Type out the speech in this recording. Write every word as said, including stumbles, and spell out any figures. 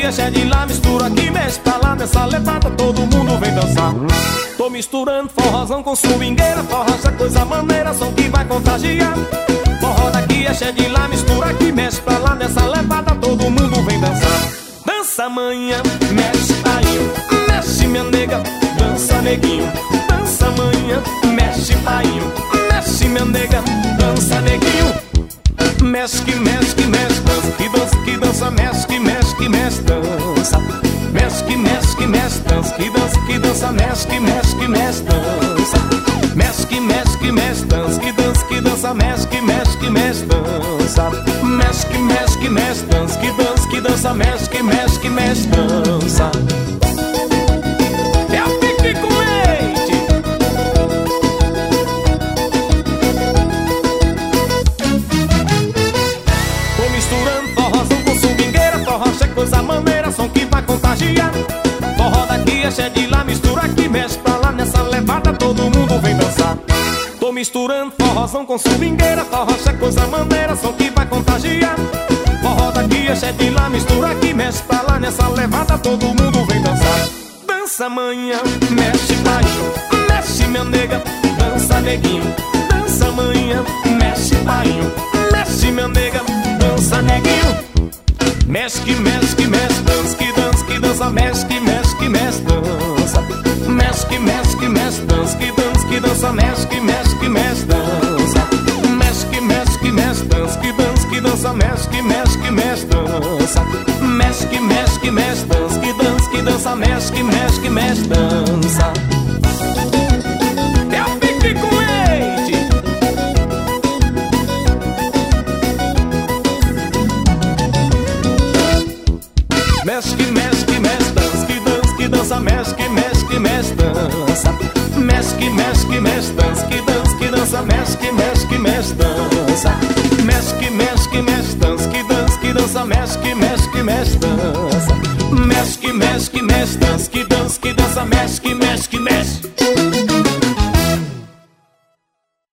cheia de lá, mistura aqui, mexe pra lá. Nessa levada todo mundo vem dançar. Tô misturando forrozão com swingueira. Forró é coisa maneira, som que vai contagiar. Forró daqui é cheia de lá, mistura aqui, mexe pra lá. Nessa levada todo mundo vem dançar. Dança manhã, mexe painho, mexe minha nega, dança neguinho. Dança manhã, mexe painho, mexe minha nega, dança neguinho. Mexe que mexe que mexe, dança que dança que dança, mexe que mexe que mexe, dança. Mexe que mexe que mexe, dança que dança que dança, mexe que mexe que mexe, dança. Mexe que mexe que mexe, dança que dança que dança, mexe que mexe que mexe, dança. Mexe que mexe que mexe, dança que dança que dança, mexe que mexe que mexe, dança. É o pique com leite. Tô misturando forrozão com swingueira. Forró é coisa maneira, som que vai contagiar. Forró daqui é cheia de lá, mistura aqui, mexe pra lá. Nessa levada todo mundo vem dançar. Tô misturando forrozão com swingueira. Forró é coisa maneira, som que vai contagiar. Forró daqui é cheia de lá, mistura aqui, mexe pra lá. Nessa levada todo mundo vem dançar. Dança manhã, mexe painho, mexe minha nega, dança neguinho. Dança manhã, mexe painho, mexe minha nega, dança neguinho. Mexe que mexe que mexe, dança que dança que dança, mexe que mexe que mexe, dança. Mexe que mexe que mexe, dança que dança que dança, mexe que mexe que mexe, dança. Mexe que mexe que mexe, dança que dança que dança, mexe que mexe que mexe, dança. Mexe que mexe que mexe, dança que dança que dança, mexe que mexe que mexe, dança. É o pique com leite. Mexe que mexe que mexe, dança que dança que dança, mexe que mexe que mexe, dança. Mexe que mexe que mexe, dança que dança que dança, mexe que mexe que mexe, dança. Mexe que mexe que mexe, dança que dança que dança, mexe que mexe que mexe, dança. Mexe que mexe que mexe, dança que dança que dança, mexe que mexe que mexe.